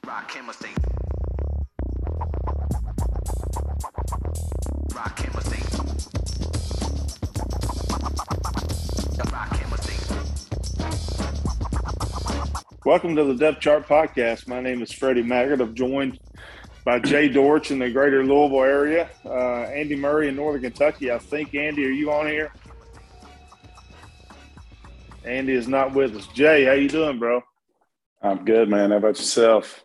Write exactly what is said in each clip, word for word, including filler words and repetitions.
Rock chemistry. Rock chemistry. Rock chemistry. Welcome to the Depth Chart Podcast. My name is Freddie Maggard. I'm joined by Jay Dortch in the greater Louisville area, uh, Andy Murray in Northern Kentucky. I think, Andy, are you on here? Andy is not with us. Jay, how you doing, bro? I'm good, man. How about yourself?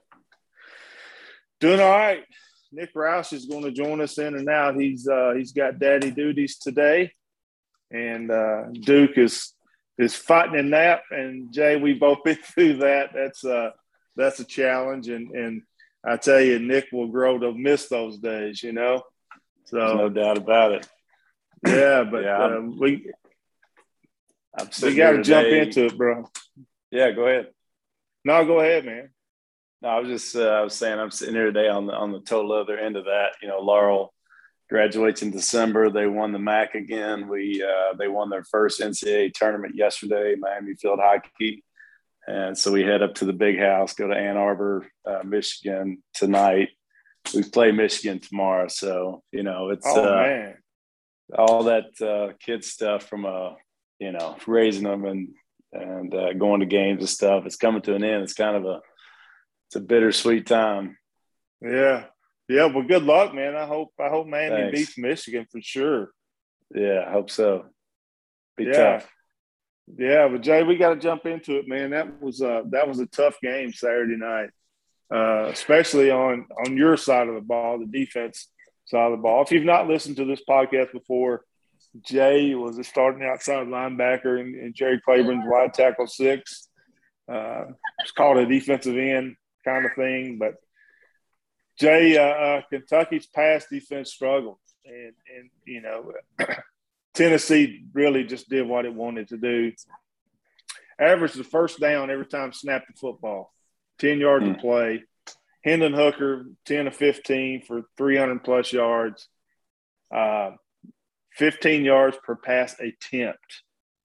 Doing all right. Nick Roush is going to join us in and out. He's uh, he's got daddy duties today, and uh, Duke is is fighting a nap. And Jay, we both been through that. That's uh that's a challenge, and and I tell you, Nick will grow to miss those days. You know, so There's no doubt about it. Yeah, but yeah, uh, we I'm we got to jump today. into it, bro. Yeah, go ahead. No, go ahead, man. No, I was just uh, I was saying I'm sitting here today on the on the total other end of that. You know, Laurel graduates in December. They won the M A C again. We uh, they won their first N C double A tournament yesterday, Miami Field Hockey, and so we head up to the Big House, go to Ann Arbor, uh, Michigan tonight. We play Michigan tomorrow, so you know it's oh uh, man, all that uh, kid stuff from uh you know raising them and and uh, going to games and stuff. It's coming to an end. It's kind of a It's a bittersweet time. Yeah. Yeah. Well, good luck, man. I hope, I hope Miami Thanks. beats Michigan for sure. Yeah, I hope so. Be yeah. tough. Yeah. But Jay, we got to jump into it, man. That was uh that was a tough game Saturday night, uh, especially on, on your side of the ball, the defense side of the ball. If you've not listened to this podcast before, Jay was a starting outside linebacker and, and Jerry Claiborne's wide tackle six. Uh, it's called a defensive end kind of thing. But Jay, uh, uh, Kentucky's pass defense struggled, and and you know Tennessee really just did what it wanted to do. Averaged the first down every time snapped the football, ten yards Mm. of play. Hendon Hooker ten of fifteen for three hundred plus yards, uh, fifteen yards per pass attempt.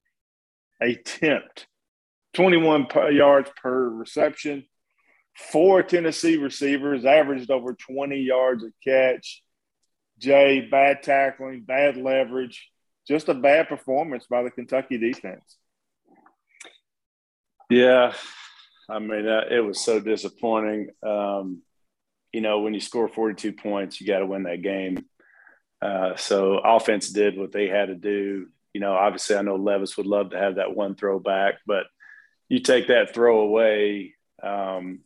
Attempt, twenty-one yards per reception. Four Tennessee receivers averaged over twenty yards a catch. Jay, bad tackling, bad leverage, just a bad performance by the Kentucky defense. Yeah, I mean, uh, it was so disappointing. Um, you know, when you score forty-two points, you got to win that game. Uh, so offense did what they had to do. You know, obviously I know Levis would love to have that one throw back, but you take that throw away, um,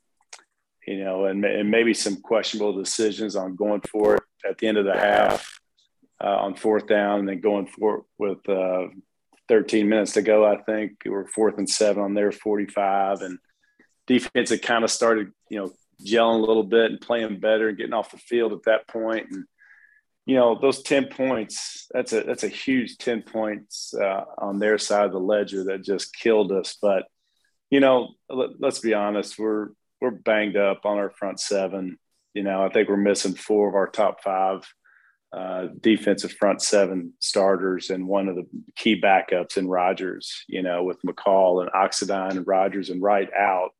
you know, and, and maybe some questionable decisions on going for it at the end of the half uh, on fourth down and then going for it with uh, thirteen minutes to go, I think. We were fourth and seven on their forty-five. And defense had kind of started, you know, gelling a little bit and playing better and getting off the field at that point. And, you know, those ten points, that's a that's a huge ten points uh, on their side of the ledger that just killed us. But, you know, let, let's be honest, we're – we're banged up on our front seven. You know, I think we're missing four of our top five uh, defensive front seven starters and one of the key backups in Rogers, you know, with McCall and Oxidine and Rogers and Wright out.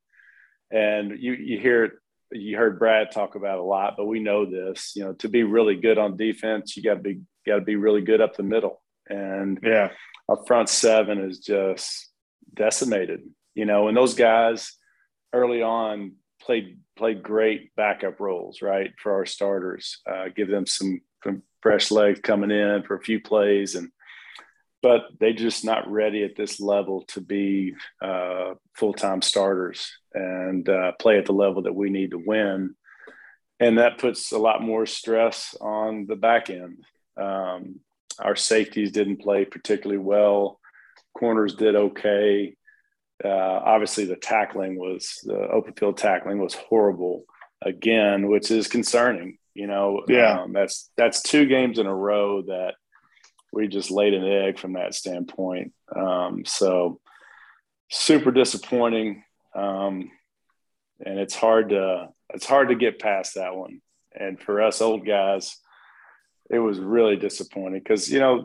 And you, you hear it, you heard Brad talk about it a lot, but we know this, you know, to be really good on defense, you got to be, got to be really good up the middle. And yeah, our front seven is just decimated, you know, and those guys early on played played great backup roles, right, for our starters. Uh, give them some, some fresh legs coming in for a few plays, and but they're just not ready at this level to be uh, full-time starters and uh, play at the level that we need to win. And that puts a lot more stress on the back end. Um, our safeties didn't play particularly well. Corners did okay. Uh, obviously, the tackling was the open field tackling was horrible again, which is concerning. You know, yeah, um, that's that's two games in a row that we just laid an egg from that standpoint. Um, so super disappointing, um, and it's hard to it's hard to get past that one. And for us old guys, it was really disappointing because you know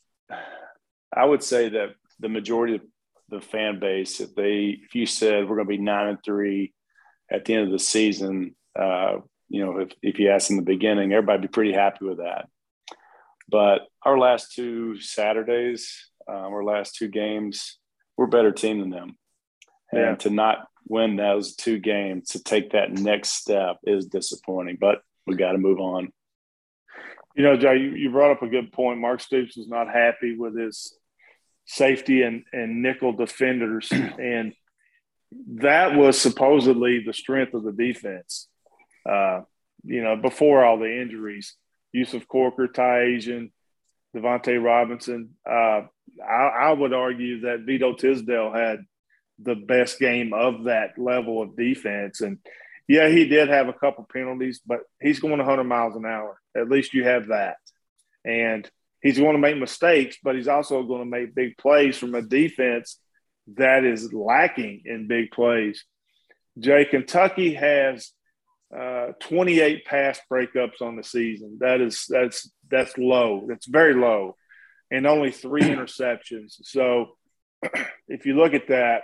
I would say that the majority of the fan base, if they, if you said we're going to be nine and three at the end of the season, uh, you know, if, if you asked in the beginning, everybody would be pretty happy with that. But our last two Saturdays, uh, our last two games, we're a better team than them. Yeah. And to not win those two games, to take that next step is disappointing, but we got to move on. You know, Jay, you, you brought up a good point. Mark Stoops was not happy with his safety and, and nickel defenders. And that was supposedly the strength of the defense. Uh, you know, before all the injuries, Yusuf Corker, Ty Asian, Devontae Robinson. Uh, I, I would argue that Vito Tisdale had the best game of that level of defense. And, yeah, he did have a couple penalties, but he's going one hundred miles an hour. At least you have that. And he's going to make mistakes, but he's also going to make big plays from a defense that is lacking in big plays. Jay, Kentucky has uh, twenty-eight pass breakups on the season. That is that's that's low. That's very low, and only three interceptions. So if you look at that,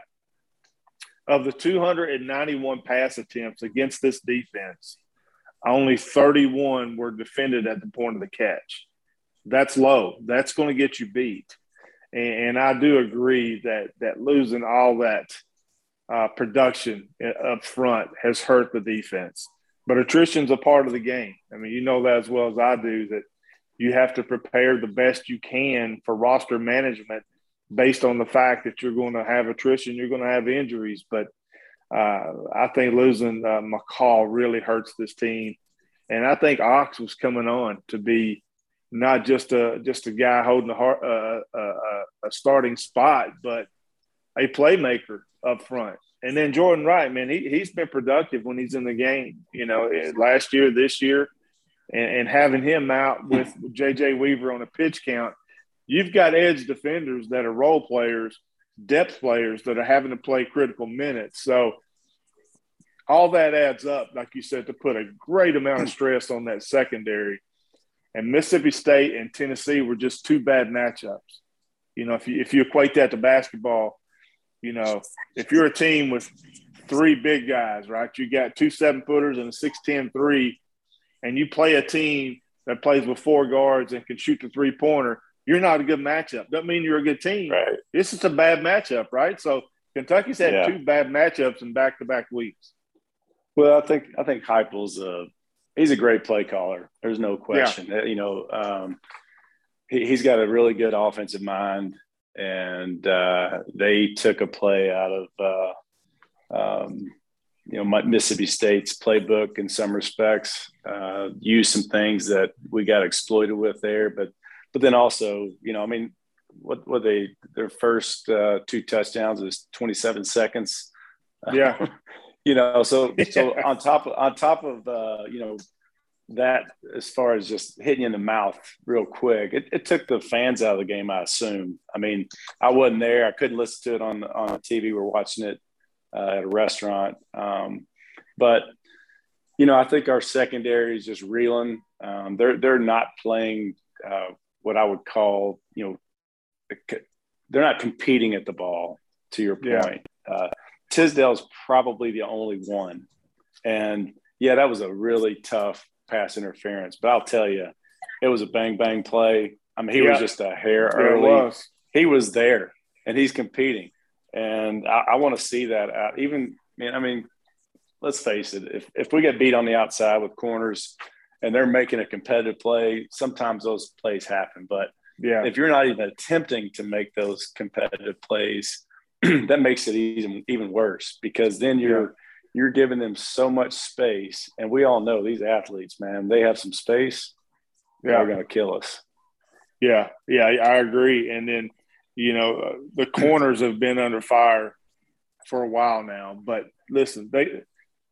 of the two hundred ninety-one pass attempts against this defense, only thirty-one were defended at the point of the catch. That's low. That's going to get you beat. And, and I do agree that that losing all that uh, production up front has hurt the defense. But attrition's a part of the game. I mean, you know that as well as I do, that you have to prepare the best you can for roster management based on the fact that you're going to have attrition, you're going to have injuries. But uh, I think losing uh, McCall really hurts this team. And I think Ox was coming on to be not just a just a guy holding a, heart, uh, a, a starting spot, but a playmaker up front. And then Jordan Wright, man, he, he's been productive when he's in the game, you know, last year, this year, and, and having him out with J J Weaver on a pitch count. You've got edge defenders that are role players, depth players that are having to play critical minutes. So all that adds up, like you said, to put a great amount of stress on that secondary. And Mississippi State and Tennessee were just two bad matchups. You know, if you if you equate that to basketball, you know, if you're a team with three big guys, right, you got two seven-footers and a six ten three, and you play a team that plays with four guards and can shoot the three-pointer, you're not a good matchup. Doesn't mean you're a good team. Right. This is a bad matchup, right? So Kentucky's had yeah. two bad matchups in back-to-back weeks. Well, I think I think Heupel's a he's a great play caller. There's no question. Yeah. You know, um, he, he's got a really good offensive mind, and uh, they took a play out of uh, um, you know Mississippi State's playbook in some respects. Uh, used some things that we got exploited with there, but. But then also, you know, I mean, what what they their first uh, two touchdowns was twenty-seven seconds. Yeah, you know, so so on top of, on top of uh, you know that as far as just hitting you in the mouth real quick, it, it took the fans out of the game. I assume. I mean, I wasn't there. I couldn't listen to it on on T V. We were watching it uh, at a restaurant, um, but you know, I think our secondary is just reeling. Um, they're they're not playing. Uh, what I would call, you know, they're not competing at the ball, to your point. Yeah. Uh, Tisdale's probably the only one. And, yeah, that was a really tough pass interference. But I'll tell you, it was a bang-bang play. I mean, he yeah. was just a hair yeah, early. Was. He was there, and he's competing. And I, I want to see that out. Even, man, I mean, let's face it, if, if we get beat on the outside with corners – and they're making a competitive play, sometimes those plays happen. But yeah. if you're not even attempting to make those competitive plays, that makes it even, even worse, because then you're yeah. you're giving them so much space. And we all know these athletes, man, they have some space, yeah. they're going to kill us. Yeah, yeah, I agree. And then, you know, uh, the corners have been under fire for a while now. But listen, they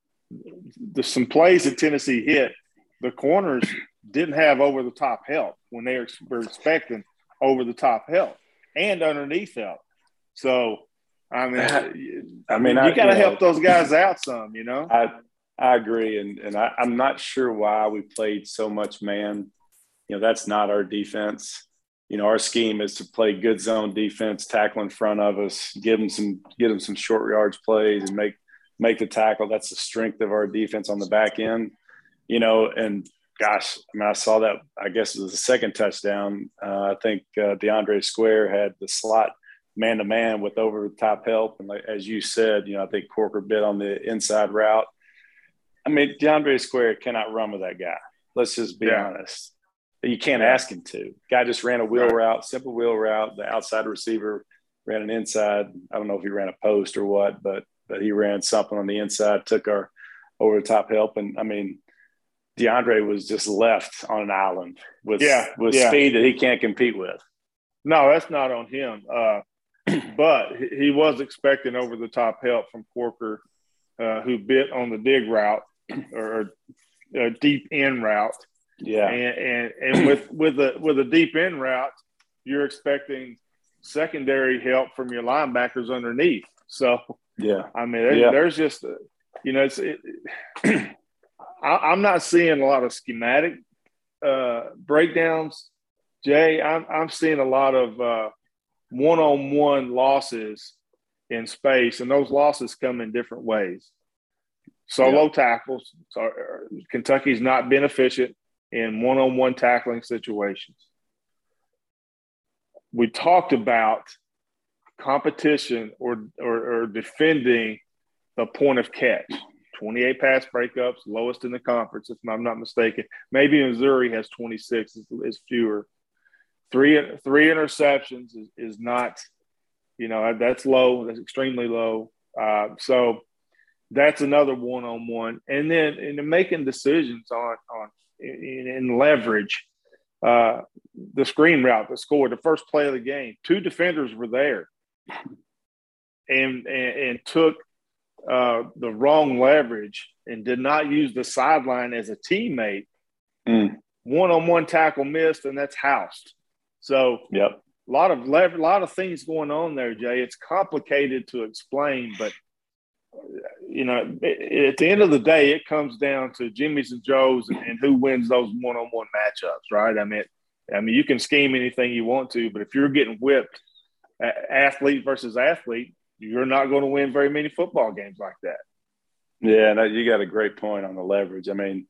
the, some plays that Tennessee hit, the corners didn't have over-the-top help when they were expecting over-the-top help and underneath help. So, I mean, I mean, you got to help those guys out some, you know. I I agree, and and I, I'm not sure why we played so much man. You know, that's not our defense. You know, our scheme is to play good zone defense, tackle in front of us, give them some, give them some short yards plays, and make make the tackle. That's the strength of our defense on the back end, you know, and gosh, I mean, I saw that, I guess it was the second touchdown. Uh, I think uh, DeAndre Square had the slot man-to-man with over-the-top help. And like, as you said, you know, I think Corker bit on the inside route. I mean, DeAndre Square cannot run with that guy. Let's just be yeah. honest. You can't yeah. ask him to. Guy just ran a wheel right. route, simple wheel route. The outside receiver ran an inside. I don't know if he ran a post or what, but but he ran something on the inside, took our over-the-top help. And, I mean, DeAndre was just left on an island with, yeah. with yeah. speed that he can't compete with. No, that's not on him. Uh, but he was expecting over-the-top help from Corker, uh, who bit on the dig route or a deep end route. Yeah. And and, and with with a with a deep end route, you're expecting secondary help from your linebackers underneath. So yeah, I mean, there, yeah. there's just a, you know, it's it, I, I'm not seeing a lot of schematic uh, breakdowns, Jay. I'm I'm seeing a lot of uh, one-on-one losses in space, and those losses come in different ways. Solo yeah. tackles. So Kentucky's not been efficient in one-on-one tackling situations. We talked about competition or, or, or defending the point of catch. twenty-eight pass breakups, lowest in the conference, if I'm not mistaken. Maybe Missouri has twenty-six, is, is fewer. Three three interceptions is, is not, you know, that's low. That's extremely low. Uh, so that's another one-on-one. And then in making decisions on on in, in leverage, uh, the screen route that scored the first play of the game, two defenders were there, and and, and took uh, the wrong leverage and did not use the sideline as a teammate. Mm. One-on-one tackle missed, and that's housed. So, yep. a lot of lever- a lot of things going on there, Jay. It's complicated to explain, but you know, at the end of the day, it comes down to Jimmy's and Joe's and, and who wins those one-on-one matchups, right? I mean, I mean, you can scheme anything you want to, but if you're getting whipped, athlete versus athlete, you're not going to win very many football games like that. Yeah, no, you got a great point on the leverage. I mean,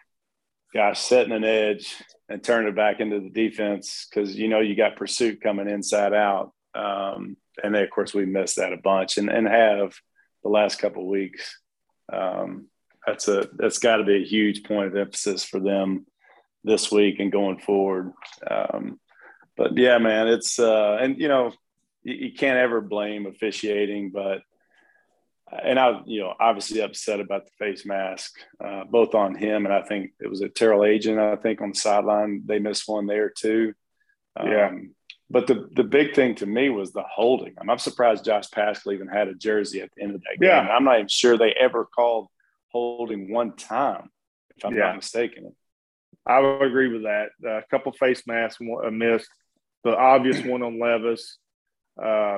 gosh, setting an edge and turning it back into the defense because, you know, you got pursuit coming inside out. Um, and then, of course, we missed that a bunch and, and have the last couple of weeks. Um, that's a that's got to be a huge point of emphasis for them this week and going forward. Um, but, yeah, man, it's uh, – and, you know, you, you can't ever blame officiating, but – and I, you know, obviously upset about the face mask, uh, both on him and I think it was a Terrell Agent, I think, on the sideline. They missed one there too. Um, yeah. But the, the big thing to me was the holding. I'm, I'm surprised Josh Paschal even had a jersey at the end of that game. Yeah. I'm not even sure they ever called holding one time, if I'm yeah. not mistaken. I would agree with that. Uh, a couple face masks missed. The obvious one on Levis. Uh,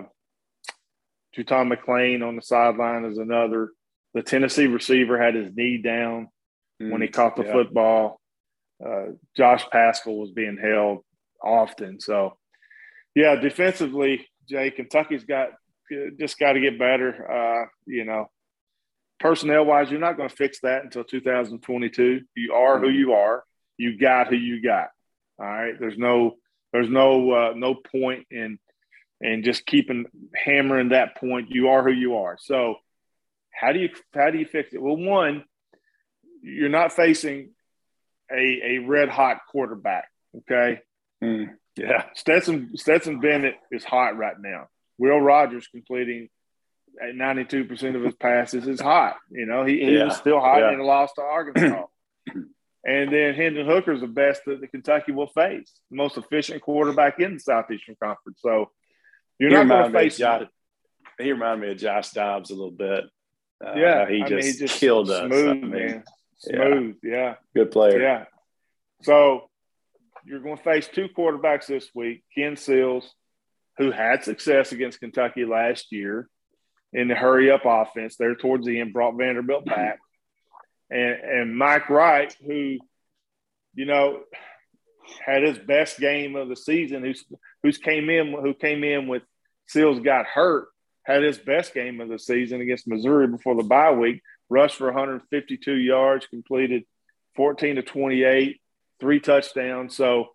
Juton McClain on the sideline is another. The Tennessee receiver had his knee down mm, when he caught the yeah. football. Uh, Josh Paschal was being held often. So, yeah, defensively, Jay, Kentucky's got just got to get better. Uh, you know, personnel-wise, you're not going to fix that until two thousand twenty-two. You are mm-hmm. who you are. You got who you got. All right. There's no there's no uh, no point in and just keeping hammering that point. You are who you are. So how do you how do you fix it? Well, one, you're not facing a a red hot quarterback. Okay. Mm, yeah. Stetson Stetson Bennett is hot right now. Will Rogers completing at ninety-two percent of his passes is hot. You know, he, he yeah. was still hot yeah. and lost to Arkansas. And then Hendon Hooker's the best that the Kentucky will face, the most efficient quarterback in the Southeastern Conference. So you're he not going to face Josh, He reminded me of Josh Dobbs a little bit. Uh, yeah, he, I just mean, he just killed us. Smooth, I mean, man. Smooth, yeah. yeah. Good player. Yeah. So you're going to face two quarterbacks this week. Ken Seals, who had success against Kentucky last year in the hurry-up offense there towards the end, brought Vanderbilt back. And, and Mike Wright, who, you know, had his best game of the season, who's who's came in who came in with Seals got hurt, had his best game of the season against Missouri before the bye week, rushed for one hundred fifty-two yards, completed fourteen to twenty-eight, three touchdowns. So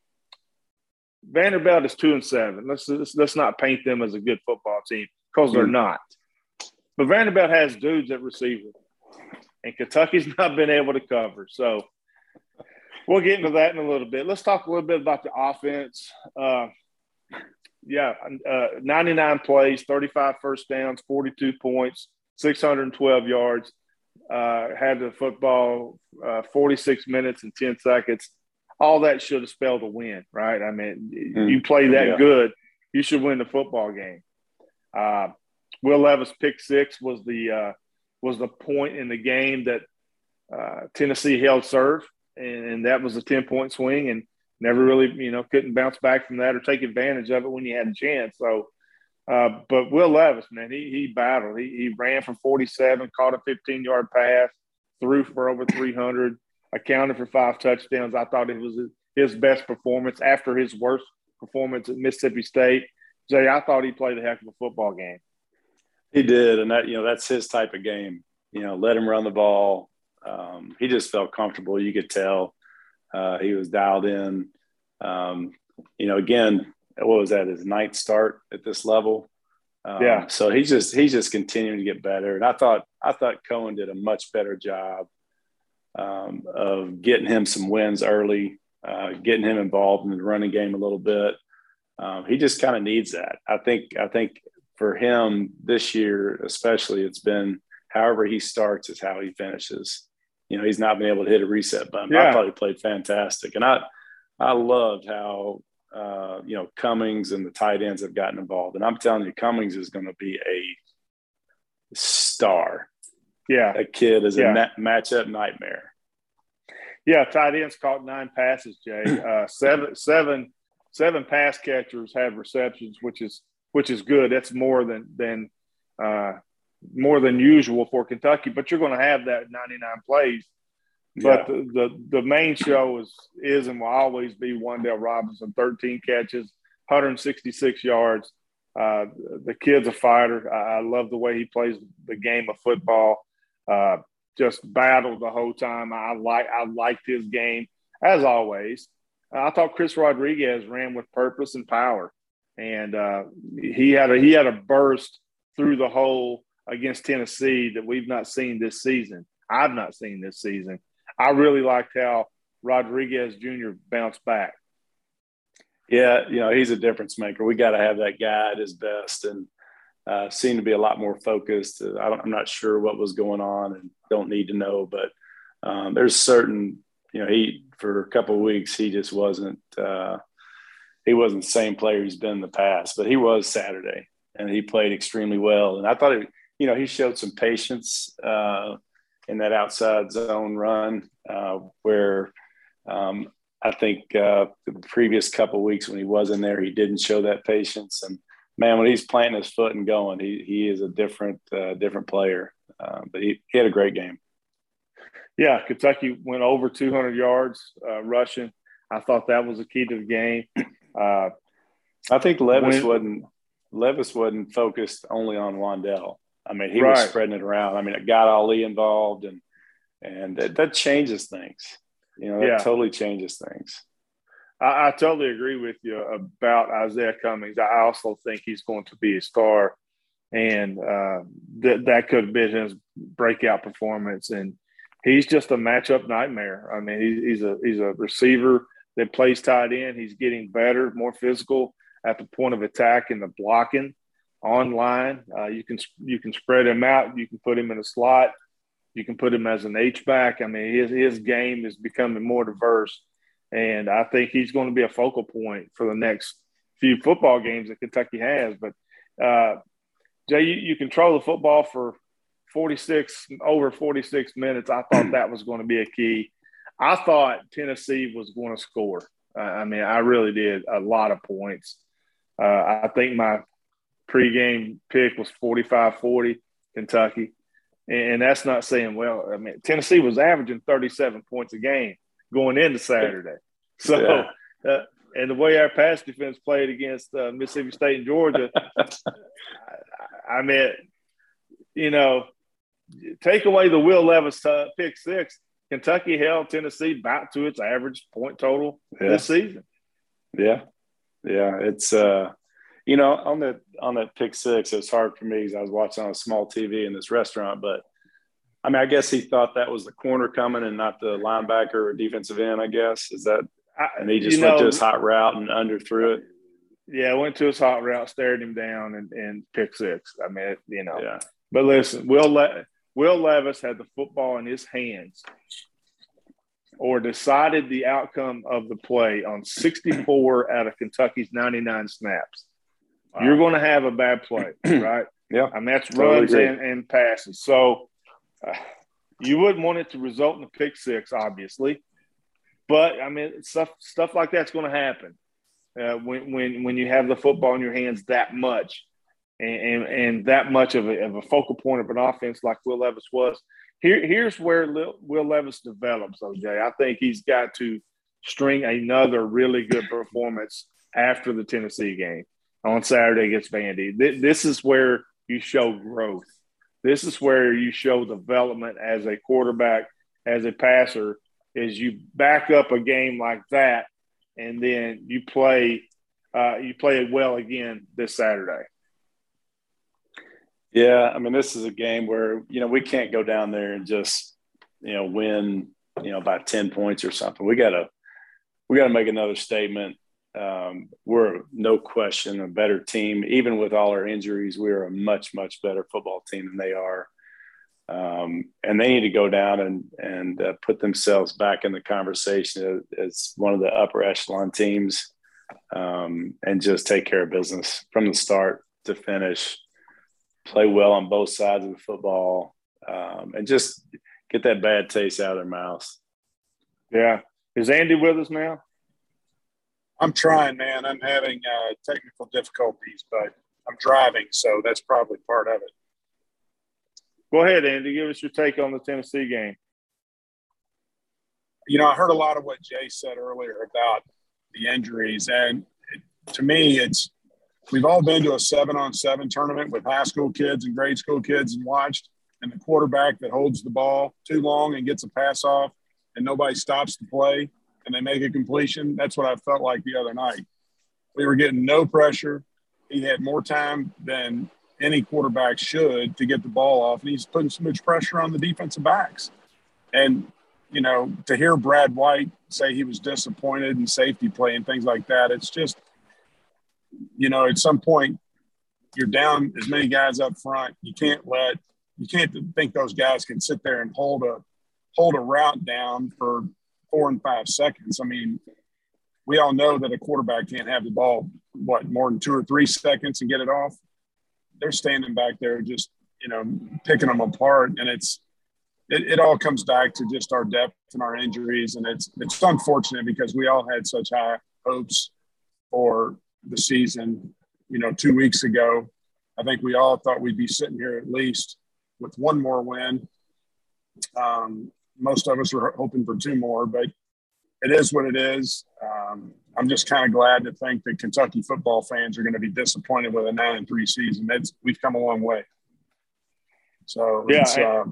Vanderbilt is two and seven. Let's, let's let's not paint them as a good football team because they're not. But Vanderbilt has dudes at receiver, and Kentucky's not been able to cover. So we'll get into that in a little bit. Let's talk a little bit about the offense. Uh, yeah, uh, ninety-nine plays, thirty-five first downs, forty-two points, six hundred twelve yards. Uh, had the football uh, forty-six minutes and ten seconds. All that should have spelled a win, right? I mean, mm, you play that yeah. good, you should win the football game. Uh, Will Levis pick six was the uh, was the point in the game that uh, Tennessee held serve, and, and that was a ten-point swing, and never really, you know, couldn't bounce back from that or take advantage of it when you had a chance. So, uh, but Will Levis, man, he he battled. He he ran for forty-seven, caught a fifteen-yard pass, threw for over three hundred. Accounted for five touchdowns. I thought it was his best performance after his worst performance at Mississippi State. Jay, I thought he played a heck of a football game. He did, and that you know that's his type of game. You know, let him run the ball. Um, he just felt comfortable. You could tell uh, he was dialed in. Um, you know, again, what was that? His ninth start at this level. Um, yeah. So he's just he's just continuing to get better. And I thought I thought Cohen did a much better job Um, of getting him some wins early, uh, getting him involved in the running game a little bit. Um, he just kind of needs that. I think I think for him this year especially, it's been however he starts is how he finishes. You know, he's not been able to hit a reset button. Yeah. I thought he played fantastic. And I I loved how, uh, you know, Cummings and the tight ends have gotten involved. And I'm telling you, Cummings is going to be a star. Yeah. That kid is yeah. a ma- matchup nightmare. Yeah, tight ends caught nine passes, Jay. Uh, seven, seven, seven pass catchers have receptions, which is which is good. That's more than than uh, more than usual for Kentucky. But you're going to have that ninety-nine plays. But Yeah. the, the the main show is is and will always be Wan'Dale Robinson, thirteen catches, one hundred sixty-six yards. Uh, the kid's a fighter. I, I love the way he plays the game of football. Uh, just battled the whole time. I like I liked his game as always. I thought Chris Rodriguez ran with purpose and power, and uh, he had a he had a burst through the hole against Tennessee that we've not seen this season. I've not seen this season. I really liked how Rodriguez Junior bounced back. Yeah, you know, he's a difference maker. We got to have that guy at his best, and uh, seemed to be a lot more focused. I don't, I'm not sure what was going on and don't need to know, but um, there's certain, you know, he, for a couple of weeks, he just wasn't, uh, he wasn't the same player he's been in the past, but he was Saturday and he played extremely well. And I thought, it, you know, he showed some patience uh, in that outside zone run uh, where um, I think uh, the previous couple of weeks when he was in there, he didn't show that patience. And man, when he's planting his foot and going, he he is a different uh, different player. Uh, but he, he had a great game. Yeah, Kentucky went over two hundred yards uh, rushing. I thought that was a key to the game. Uh, I think Levis when, wasn't Levis wasn't focused only on Wan'Dale. I mean, he right. was spreading it around. I mean, it got Ali involved, and and that, that changes things. You know, that yeah. totally changes things. I, I totally agree with you about Isaiah Cummings. I also think he's going to be a star, and uh, that that could have been his breakout performance. And he's just a matchup nightmare. I mean, he, he's a he's a receiver that plays tight end. He's getting better, more physical at the point of attack and the blocking online. Uh, you can you can spread him out. You can put him in a slot. You can put him as an H-back. I mean, his his game is becoming more diverse. And I think he's going to be a focal point for the next few football games that Kentucky has. But, uh, Jay, you, you control the football for forty-six, over forty-six minutes. I thought that was going to be a key. I thought Tennessee was going to score. Uh, I mean, I really did a lot of points. Uh, I think my pregame pick was forty-five forty Kentucky. And that's not saying, well, I mean, Tennessee was averaging thirty-seven points a game going into Saturday. So, yeah. uh, and the way our pass defense played against uh, Mississippi State and Georgia, I, I mean, you know, take away the Will Levis uh, pick six, Kentucky held Tennessee back to its average point total yeah. this season. Yeah, yeah, it's uh, you know, on that on that pick six, it was hard for me because I was watching on a small T V in this restaurant. But I mean, I guess he thought that was the corner coming and not the linebacker or defensive end. I guess is that, and he just you went know, to his hot route and underthrew it. Yeah, went to his hot route, stared him down, and, and pick six. I mean, you know. Yeah. But listen, Will Le- Will Levis had the football in his hands, or decided the outcome of the play on sixty-four out of Kentucky's ninety-nine snaps. Wow. You're going to have a bad play, right? Yeah. I mean, that's totally runs agree. and, and passes. So uh, you wouldn't want it to result in a pick six, obviously. But, I mean, stuff stuff like that's going to happen uh, when, when when you have the football in your hands that much and, and, and that much of a, of a focal point of an offense like Will Levis was. Here, here's where Will Levis develops, O J. I think he's got to string another really good performance after the Tennessee game on Saturday against Vandy. This is where you show growth. This is where you show development as a quarterback, as a passer, is you back up a game like that, and then you play uh, you play it well again this Saturday. Yeah, I mean, this is a game where, you know, we can't go down there and just, you know, win, you know, by ten points or something. We got to we got to make another statement. Um, we're no question a better team. Even with all our injuries, we're a much, much better football team than they are. Um, and they need to go down and, and uh, put themselves back in the conversation as, as one of the upper echelon teams um, and just take care of business from the start to finish. Play well on both sides of the football, um, and just get that bad taste out of their mouths. Yeah. Is Andy with us now? I'm trying, man. I'm having uh, technical difficulties, but I'm driving, so that's probably part of it. Go ahead, Andy. Give us your take on the Tennessee game. You know, I heard a lot of what Jay said earlier about the injuries, and it, to me, it's we've all been to a seven-on-seven tournament with high school kids and grade school kids and watched, and the quarterback that holds the ball too long and gets a pass off and nobody stops the play and they make a completion. That's what I felt like the other night. We were getting no pressure. He had more time than any quarterback should to get the ball off, and he's putting so much pressure on the defensive backs. And, you know, to hear Brad White say he was disappointed in safety play and things like that, it's just – you know, at some point you're down as many guys up front. You can't let you can't think those guys can sit there and hold a hold a route down for four and five seconds. I mean, we all know that a quarterback can't have the ball what more than two or three seconds and get it off. They're standing back there just, you know, picking them apart, and it's it, it all comes back to just our depth and our injuries, and it's it's unfortunate because we all had such high hopes for the season. You know, two weeks ago, I think we all thought we'd be sitting here at least with one more win. Um, most of us were hoping for two more, but it is what it is. Um, I'm just kind of glad to think that Kentucky football fans are going to be disappointed with a nine and three season. It's, we've come a long way. So yeah, it's, and, uh,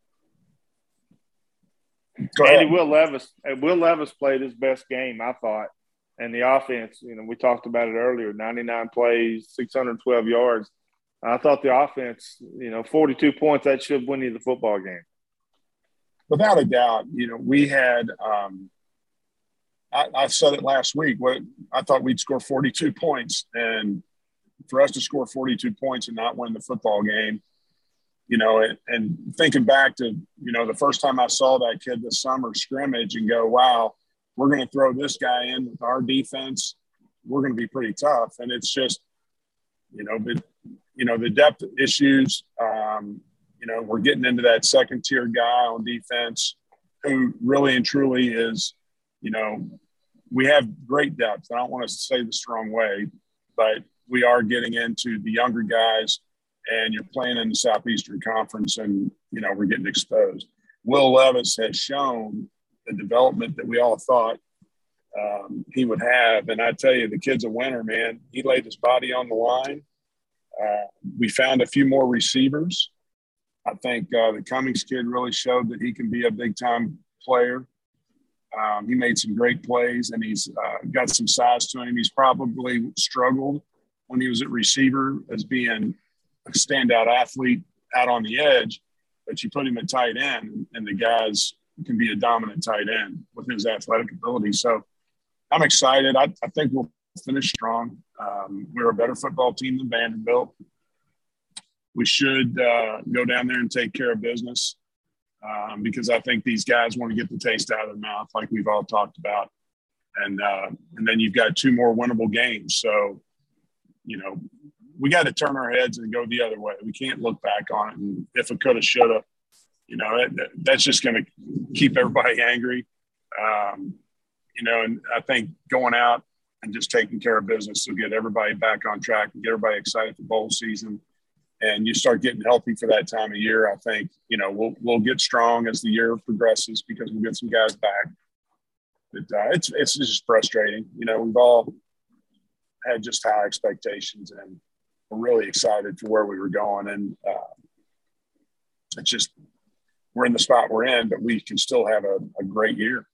go Andy, ahead. Will Levis, Will Levis played his best game, I thought. And the offense, you know, we talked about it earlier, ninety-nine plays, six hundred twelve yards. I thought the offense, you know, forty-two points, that should win you the football game. Without a doubt, you know, we had um, I, I said it last week. What I thought we'd score forty-two points. And for us to score forty-two points and not win the football game, you know, and, and thinking back to, you know, the first time I saw that kid this summer scrimmage and go, wow, we're going to throw this guy in with our defense. We're going to be pretty tough. And it's just, you know, but, you know, the depth issues, um, you know, we're getting into that second tier guy on defense who really and truly is, you know, we have great depth. I don't want to say the strong way, but we are getting into the younger guys, and you're playing in the Southeastern Conference, and, you know, we're getting exposed. Will Levis has shown the development that we all thought um, he would have. And I tell you, the kid's a winner, man. He laid his body on the line. Uh, we found a few more receivers. I think uh, the Cummings kid really showed that he can be a big-time player. Um, he made some great plays, and he's uh, got some size to him. He's probably struggled when he was at receiver as being a standout athlete out on the edge, but you put him at tight end, and the guys can be a dominant tight end with his athletic ability. So I'm excited. I, I think we'll finish strong. Um, we're a better football team than Vanderbilt. We should uh, go down there and take care of business um, because I think these guys want to get the taste out of their mouth like we've all talked about. And, uh, and then you've got two more winnable games. So, you know, we got to turn our heads and go the other way. We can't look back on it. And if it could have, should have, you know, that, that's just going to keep everybody angry. Um, you know, and I think going out and just taking care of business will get everybody back on track and get everybody excited for bowl season. And you start getting healthy for that time of year. I think, you know, we'll, we'll get strong as the year progresses because we'll get some guys back. But uh, it's, it's just frustrating. You know, we've all had just high expectations and we're really excited for where we were going. And uh, it's just, we're in the spot we're in, but we can still have a, a great year.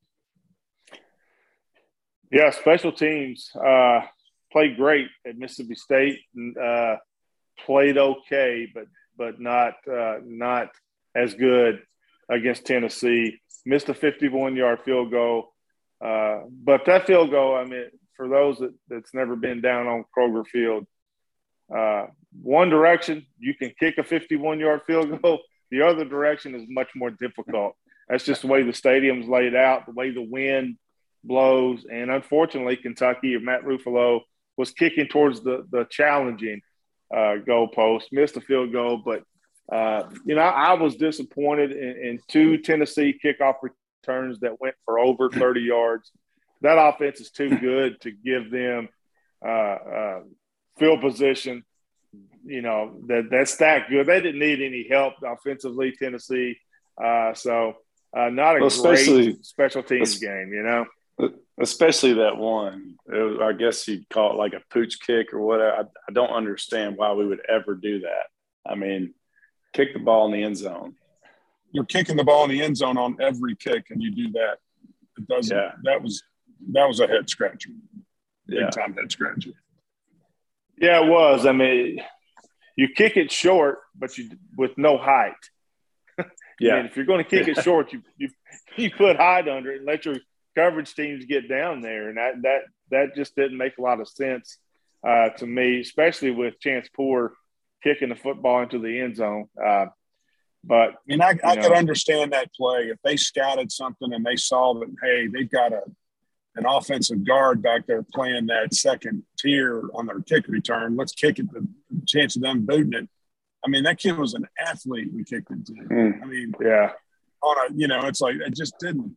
Yeah, special teams uh, played great at Mississippi State. Uh, played okay, but but not uh, not as good against Tennessee. Missed a fifty-one-yard field goal. Uh, but that field goal, I mean, for those that, that's never been down on Kroger Field, uh, one direction, you can kick a fifty-one-yard field goal. The other direction is much more difficult. That's just the way the stadium's laid out, the way the wind blows. And unfortunately, Kentucky or Matt Ruffalo was kicking towards the, the challenging uh, goalpost, missed a field goal. But, uh, you know, I, I was disappointed in, in two Tennessee kickoff returns that went for over thirty yards. That offense is too good to give them uh, uh, field position. You know, that that's that good. They didn't need any help offensively, Tennessee. Uh, so uh, not a well, great special teams game, you know. Especially that one. It was, I guess you'd call it like a pooch kick or whatever. I, I don't understand why we would ever do that. I mean, kick the ball in the end zone. You're kicking the ball in the end zone on every kick, and you do that. It doesn't. Yeah. That was that was a head scratcher. Big Yeah. time head scratcher. Yeah, it was. I mean, you kick it short, but you with no height. Yeah. I mean, if you're going to kick it short, you, you you put height under it and let your coverage teams get down there, and that that that just didn't make a lot of sense uh, to me, especially with Chance Poore kicking the football into the end zone. Uh, but I mean, I, I know. could understand that play if they scouted something and they saw that, hey, they've got a an offensive guard back there playing that second tier on their kick return. Let's kick it. The chance of them booting it. I mean, that kid was an athlete we kicked it to. Mm. I mean, yeah, on a, you know, it's like it just didn't.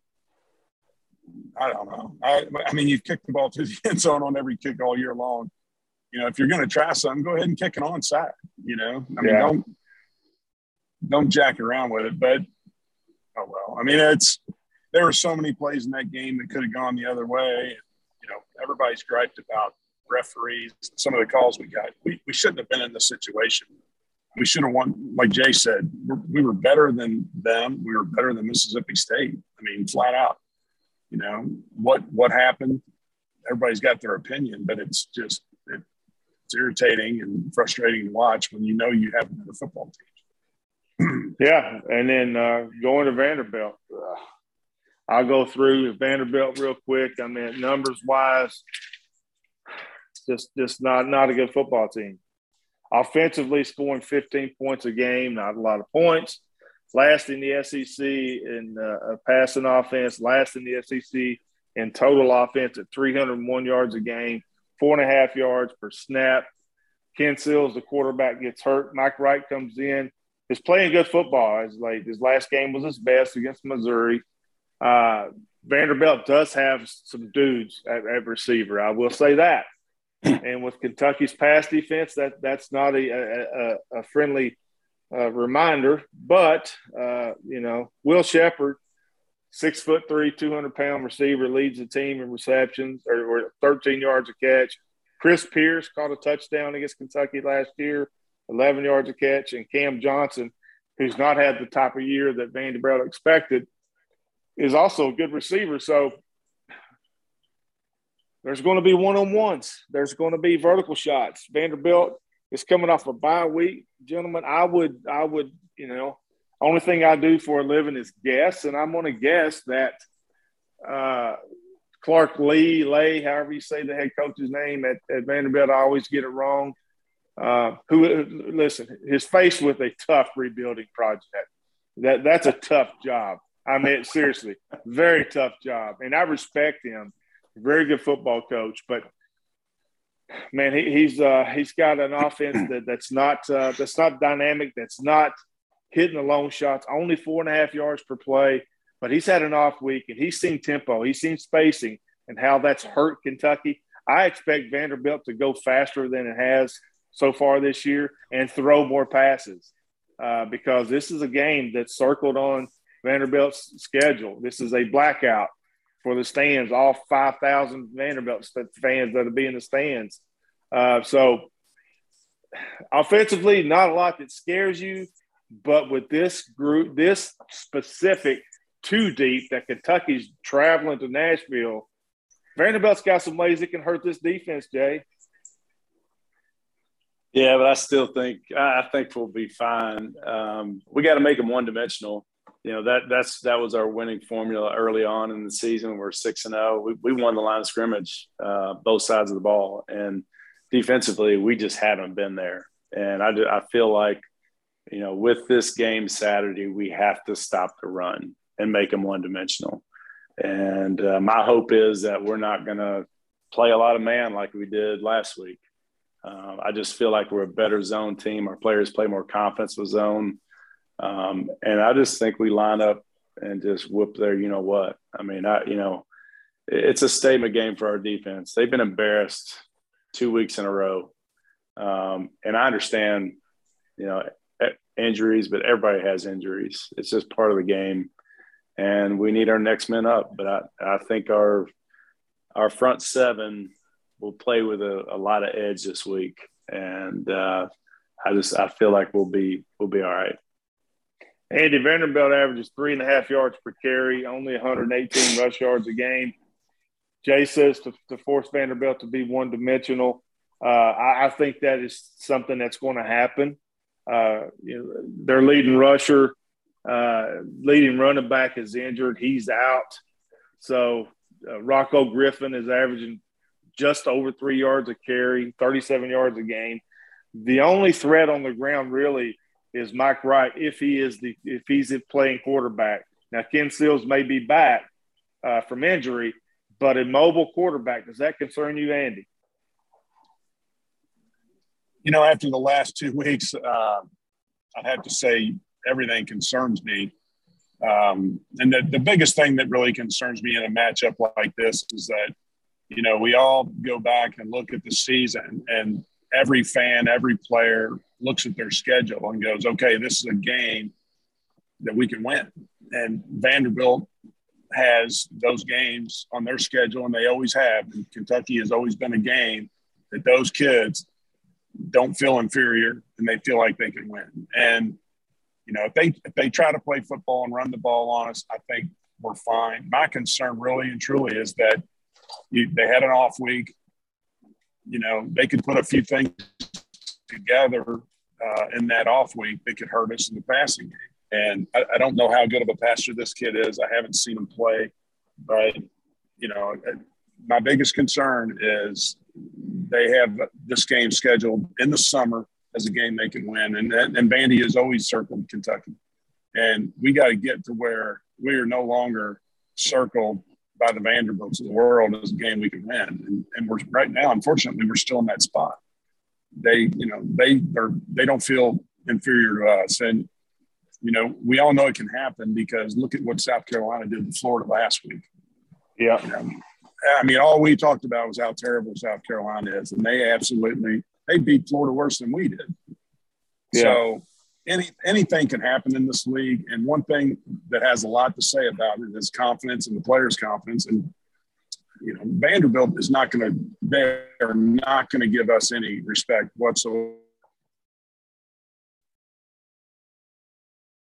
I don't know. I, I mean, you've kicked the ball to the end zone on every kick all year long. You know, if you're going to try something, go ahead and kick it onside. You know, I mean, Yeah. don't don't jack around with it. But oh well. I mean, it's there were so many plays in that game that could have gone the other way. You know, everybody's griped about referees. Some of the calls we got, we, we shouldn't have been in this situation. We should have won. Like Jay said, we're, we were better than them. We were better than Mississippi State. I mean, flat out. You know, what what happened, everybody's got their opinion, but it's just it, it's irritating and frustrating to watch when you know you have a football team. yeah. And then uh, going to Vanderbilt. Uh, I'll go through Vanderbilt real quick. I mean, numbers-wise, just just not, not a good football team. Offensively, scoring fifteen points a game, not a lot of points. Last in the S E C in uh, passing offense, last in the S E C in total offense at three hundred one yards a game, four and a half yards per snap. Ken Seals, the quarterback, gets hurt. Mike Wright comes in. He's playing good football. His, like, his last game was his best against Missouri. Uh, Vanderbilt does have some dudes at, at receiver. I will say that. And with Kentucky's pass defense, that that's not a, a, a friendly Uh, reminder, but uh, you know, Will Shepherd, six foot three, two hundred pound receiver, leads the team in receptions or, or thirteen yards a catch. Chris Pierce caught a touchdown against Kentucky last year. eleven yards a catch, and Cam Johnson, who's not had the type of year that Vanderbilt expected, is also a good receiver. So there's going to be one-on-ones. There's going to be vertical shots. Vanderbilt is coming off a bye week. Gentlemen, I would, I would, you know, only thing I do for a living is guess, and I'm going to guess that uh, Clark Lee, Lay, however you say the head coach's name at, at Vanderbilt, I always get it wrong. Uh, who listen, is faced with a tough rebuilding project. That that's a tough job. I mean, seriously, very tough job, and I respect him. Very good football coach, but man, he, he's uh, he's got an offense that, that's not uh, that's not dynamic. That's not hitting the long shots. Only four and a half yards per play, but he's had an off week, and he's seen tempo. He's seen spacing and how that's hurt Kentucky. I expect Vanderbilt to go faster than it has so far this year and throw more passes uh, because this is a game that's circled on Vanderbilt's schedule. This is a blackout for the stands, all five thousand Vanderbilt fans that'll be in the stands. Uh, so offensively, not a lot that scares you, but with this group, this specific two deep that Kentucky's traveling to Nashville, Vanderbilt's got some ways it can hurt this defense, Jay. Yeah, but I still think I think we'll be fine. Um, we got to make them one dimensional. You know, that that's that was our winning formula early on in the season. We're six and zero. We we won the line of scrimmage, uh, both sides of the ball, and defensively we just haven't been there. And I do, I feel like, you know, with this game Saturday, we have to stop the run and make them one dimensional. And uh, my hope is that we're not going to play a lot of man like we did last week. Um, I just feel like we're a better zone team. Our players play more confidence with zone. Um, and I just think we line up and just whoop their, you know what. I mean, I, you know, it's a statement game for our defense. They've been embarrassed two weeks in a row. Um, and I understand, you know, injuries, but everybody has injuries. It's just part of the game. And we need our next men up. But I, I think our our front seven will play with a, a lot of edge this week. And uh, I just I feel like we'll be we'll be all right. Andy, Vanderbilt averages three and a half yards per carry, only one hundred eighteen rush yards a game. Jay says to, to force Vanderbilt to be one-dimensional. Uh, I, I think that is something that's going to happen. Uh, you know, their leading rusher, uh, leading running back is injured. He's out. So uh, Rocco Griffin is averaging just over three yards a carry, thirty-seven yards a game. The only threat on the ground really is Mike Wright if he is the if he's playing quarterback. Now Ken Seals may be back uh, from injury, but a mobile quarterback, does that concern you, Andy? You know, after the last two weeks, uh, I'd have to say everything concerns me. Um, and the, the biggest thing that really concerns me in a matchup like this is that, you know, we all go back and look at the season, and every fan, every player looks at their schedule and goes, okay, this is a game that we can win. And Vanderbilt has those games on their schedule, and they always have. And Kentucky has always been a game that those kids don't feel inferior and they feel like they can win. And, you know, if they if they try to play football and run the ball on us, I think we're fine. My concern really and truly is that you, they had an off week. You know, they could put a few things together uh, in that off week that could hurt us in the passing game. And I, I don't know how good of a passer this kid is. I haven't seen him play. But, you know, my biggest concern is they have this game scheduled in the summer as a game they can win. And, and Vandy has always circled Kentucky. And we got to get to where we are no longer circled by the Vanderbilts of the world as a game we can win. And, and we're right now, unfortunately, we're still in that spot. They, you know, they are, they don't feel inferior to us. And, you know, we all know it can happen because look at what South Carolina did to Florida last week. Yeah. You know, I mean, all we talked about was how terrible South Carolina is. And they absolutely, they beat Florida worse than we did. Yeah. So any, anything can happen in this league. And one thing that has a lot to say about it is confidence and the players' confidence. And, you know, Vanderbilt is not going to, they're not going to give us any respect whatsoever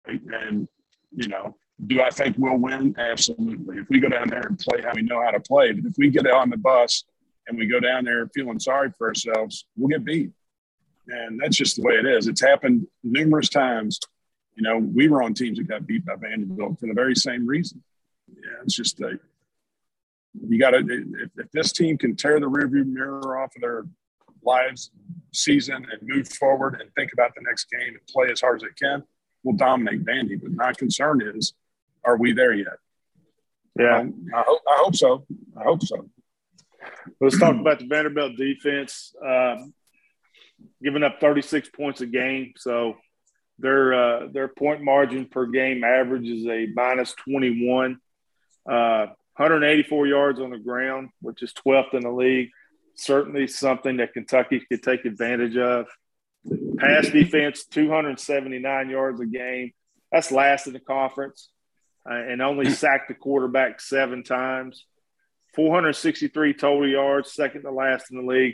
And, you know, do I think we'll win? Absolutely. If we go down there and play how we know how to play, but if we get on the bus and we go down there feeling sorry for ourselves, we'll get beat. And that's just the way it is. It's happened numerous times. You know, we were on teams that got beat by Vanderbilt for the very same reason. Yeah, it's just a, you got to, if, if this team can tear the rearview mirror off of their lives, season, and move forward and think about the next game and play as hard as they can, we'll dominate Vandy. But my concern is, are we there yet? Yeah. Um, I, hope, I hope so. I hope so. Let's talk about the Vanderbilt defense. Um, giving up thirty-six points a game. So their uh, their point margin per game average is a minus twenty-one. Uh, one hundred eighty-four yards on the ground, which is twelfth in the league. Certainly something that Kentucky could take advantage of. Pass defense, two hundred seventy-nine yards a game. That's last in the conference, uh, and only sacked the quarterback seven times. four hundred sixty-three total yards, second to last in the league.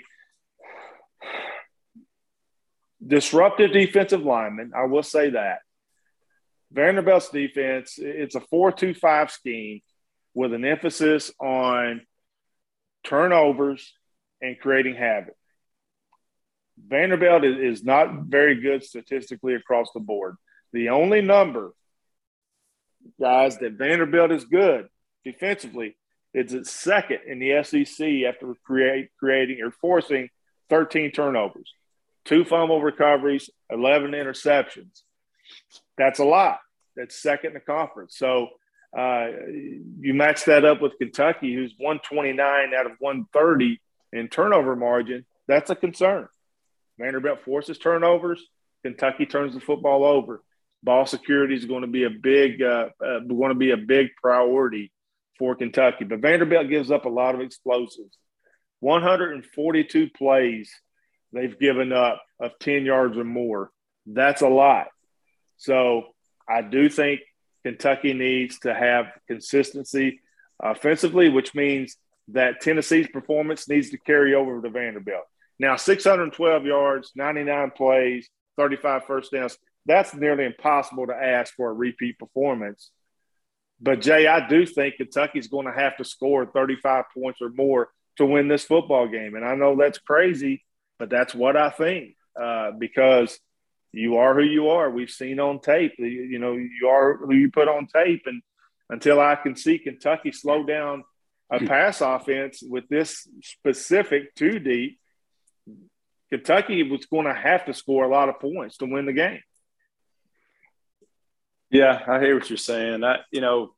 Disruptive defensive linemen, I will say that. Vanderbilt's defense, it's a four two five scheme with an emphasis on turnovers and creating havoc. Vanderbilt is, is not very good statistically across the board. The only number, guys, that Vanderbilt is good defensively is its second in the S E C after create, creating or forcing thirteen turnovers. Two fumble recoveries, eleven interceptions. That's a lot. That's second in the conference. So uh, you match that up with Kentucky, who's one twenty-nine out of one thirty in turnover margin. That's a concern. Vanderbilt forces turnovers. Kentucky turns the football over. Ball security is going to be a big, uh, uh, going to be a big priority for Kentucky. But Vanderbilt gives up a lot of explosives. one hundred forty-two plays they've given up of ten yards or more. That's a lot. So I do think Kentucky needs to have consistency offensively, which means that Tennessee's performance needs to carry over to Vanderbilt. Now, six hundred twelve yards, ninety-nine plays, thirty-five first downs, that's nearly impossible to ask for a repeat performance. But, Jay, I do think Kentucky's going to have to score thirty-five points or more to win this football game. And I know that's crazy, but that's what I think, uh, because you are who you are. We've seen on tape. You, you know, you are who you put on tape. And until I can see Kentucky slow down a pass offense with this specific two deep, Kentucky was going to have to score a lot of points to win the game. Yeah, I hear what you're saying. I, you know,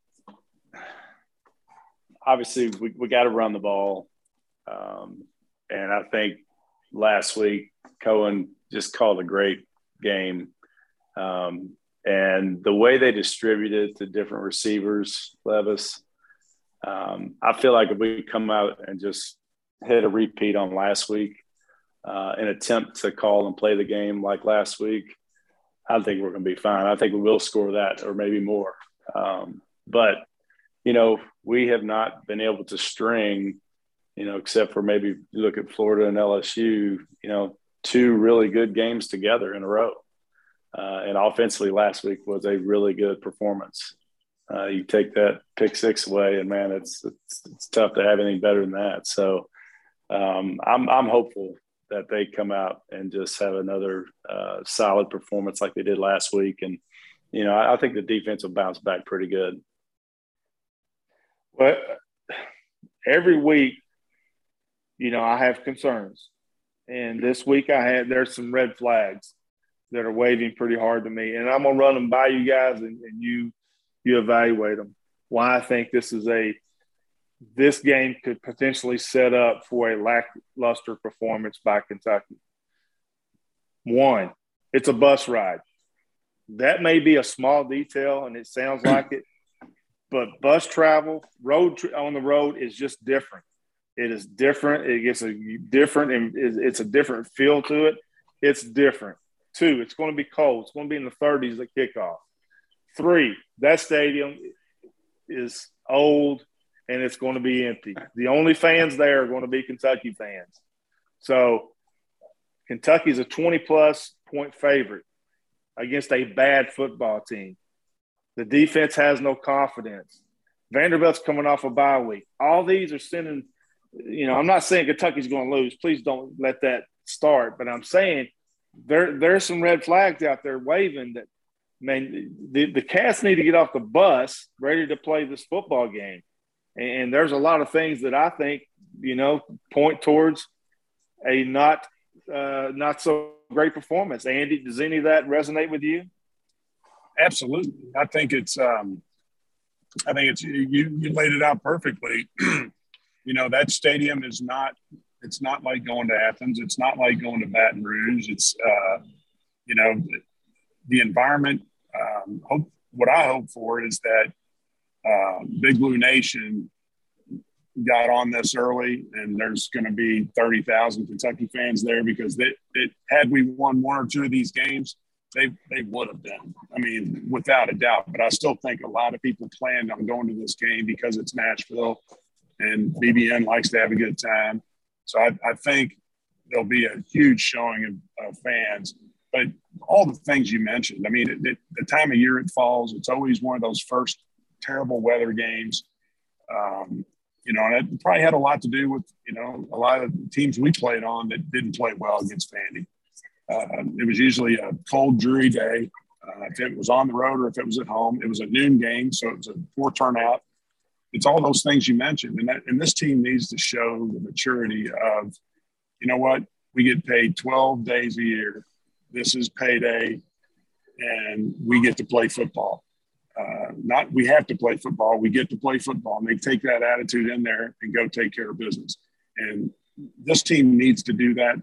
obviously we, we got to run the ball. Um, and I think last week Cohen just called a great game. Um, and the way they distributed to different receivers, Levis, um, I feel like if we come out and just hit a repeat on last week, uh, and attempt to call and play the game like last week, I think we're going to be fine. I think we will score that or maybe more. Um, but, you know, we have not been able to string, you know, except for maybe you look at Florida and L S U, you know, two really good games together in a row. Uh, and offensively last week was a really good performance. Uh, you take that pick six away and, man, it's, it's, it's tough to have anything better than that. So um, I'm, I'm hopeful that they come out and just have another uh, solid performance like they did last week. And, you know, I, I think the defense will bounce back pretty good. Well, every week, you know, I have concerns. And this week I had, there's some red flags that are waving pretty hard to me. And I'm going to run them by you guys and, and you, you evaluate them. Why I think this is a, this game could potentially set up for a lackluster performance by Kentucky. One, it's a bus ride. That may be a small detail, and it sounds like it, but bus travel, road tra- on the road is just different. It is different. It gets a different, and it's a different feel to it. It's different. Two, it's going to be cold. It's going to be in the thirties at kickoff. Three, that stadium is old, and it's going to be empty. The only fans there are going to be Kentucky fans. So Kentucky's a twenty-plus point favorite against a bad football team. The defense has no confidence. Vanderbilt's coming off a bye week. All these are sending, you know, I'm not saying Kentucky's going to lose. Please don't let that start. But I'm saying there there's some red flags out there waving that, man, the, the Cats need to get off the bus ready to play this football game. And there's a lot of things that I think, you know, point towards a not uh, not so great performance. Andy, does any of that resonate with you? Absolutely. I think it's um, I think it's you you laid it out perfectly. You know, that stadium is not it's not like going to Athens. It's not like going to Baton Rouge. It's uh, you know, the environment. Um, hope, what I hope for is that uh, Big Blue Nation got on this early, and there's going to be thirty thousand Kentucky fans there because they, it, had we won one or two of these games, they they would have been. I mean, without a doubt. But I still think a lot of people planned on going to this game because it's Nashville, and B B N likes to have a good time. So I, I think there'll be a huge showing of, of fans. But all the things you mentioned, I mean, it, it, the time of year it falls, it's always one of those first terrible weather games. Um, you know, and it probably had a lot to do with, you know, a lot of the teams we played on that didn't play well against Vandy. Uh, it was usually a cold, dreary day. Uh, if it was on the road or if it was at home, it was a noon game, so it was a poor turnout. It's all those things you mentioned. And, that, and this team needs to show the maturity of, you know what, we get paid twelve days a year. This is payday, and we get to play football. Uh, not we have to play football. We get to play football, and they take that attitude in there and go take care of business. And this team needs to do that.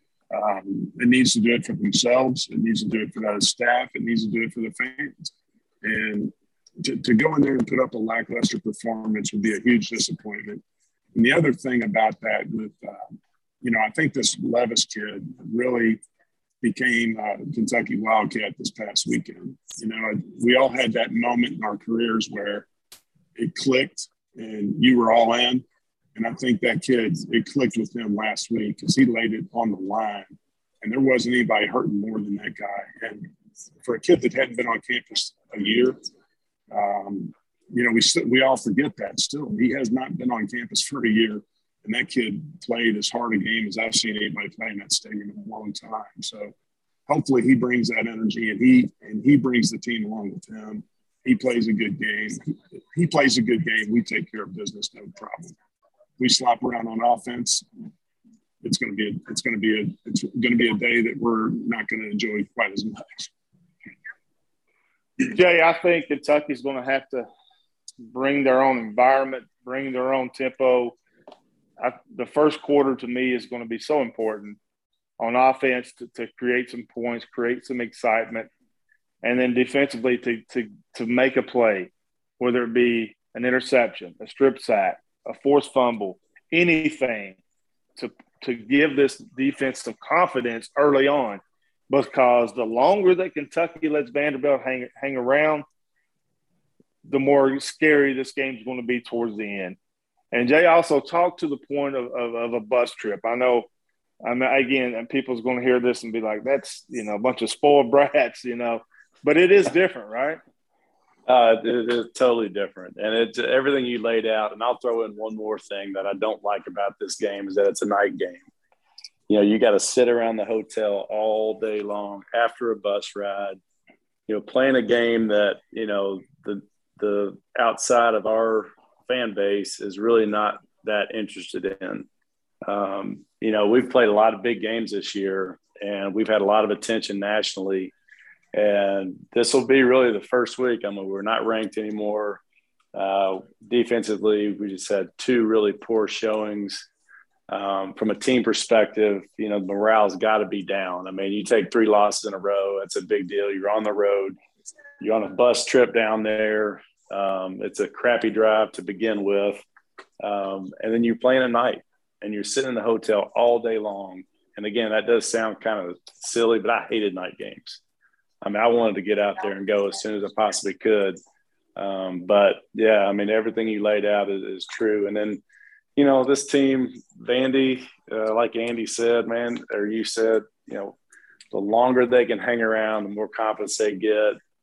Um, it needs to do it for themselves. It needs to do it for the staff. It needs to do it for the fans. And to, to go in there and put up a lackluster performance would be a huge disappointment. And the other thing about that with, uh, you know, I think this Levis kid really – became a Kentucky Wildcat this past weekend. You know, we all had that moment in our careers where it clicked and you were all in. And I think that kid, it clicked with him last week because he laid it on the line. And there wasn't anybody hurting more than that guy. And for a kid that hadn't been on campus a year, um, you know, we st- we all forget that still. He has not been on campus for a year. And that kid played as hard a game as I've seen anybody play in that stadium in a long time. So hopefully he brings that energy, and he and he brings the team along with him. He plays a good game. He plays a good game. We take care of business, no problem. We slop around on offense. It's going to be a, it's going to be a it's going to be a day that we're not going to enjoy quite as much. Jay, I think Kentucky's going to have to bring their own environment, bring their own tempo. I, the first quarter to me is going to be so important on offense to, to create some points, create some excitement, and then defensively to, to, to make a play, whether it be an interception, a strip sack, a forced fumble, anything to, to give this defense some confidence early on, because the longer that Kentucky lets Vanderbilt hang, hang around, the more scary this game is going to be towards the end. And Jay also talked to the point of, of, of a bus trip. I know, I mean, again, and people's going to hear this and be like, that's, you know, a bunch of spoiled brats, you know, but it is different, right? Uh, it is totally different. And it's everything you laid out. And I'll throw in one more thing that I don't like about this game is that it's a night game. You know, you got to sit around the hotel all day long after a bus ride, you know, playing a game that, you know, the, the outside of our fan base is really not that interested in. Um, you know, we've played a lot of big games this year, and we've had a lot of attention nationally. And this will be really the first week. I mean, we're not ranked anymore. Uh, defensively, we just had two really poor showings. Um, from a team perspective, you know, morale's got to be down. I mean, you take three losses in a row, that's a big deal. You're on the road. You're on a bus trip down there. Um, it's a crappy drive to begin with. Um, and then you're playing at night and you're sitting in the hotel all day long. And again, that does sound kind of silly, but I hated night games. I mean, I wanted to get out there and go as soon as I possibly could. Um, but yeah, I mean, everything you laid out is, is true. And then, you know, this team, Vandy, uh, like Andy said, man, or you said, you know, the longer they can hang around, the more confidence they get.